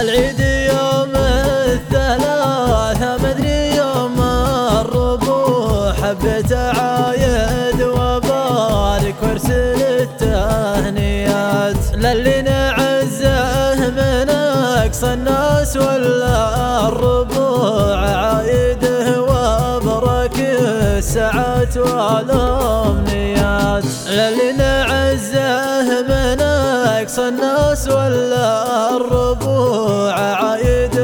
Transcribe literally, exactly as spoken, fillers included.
العيد يوم الثلاثة مدري يوم الربوع، حبيت أعايد وأبارك وأرسل التهنيات للي نعزه من أقصى الناس ولا الربوع، عايده وأبرك الساعات والأمنيات للي نعزه من أقصى الناس ولا الربوع، عايده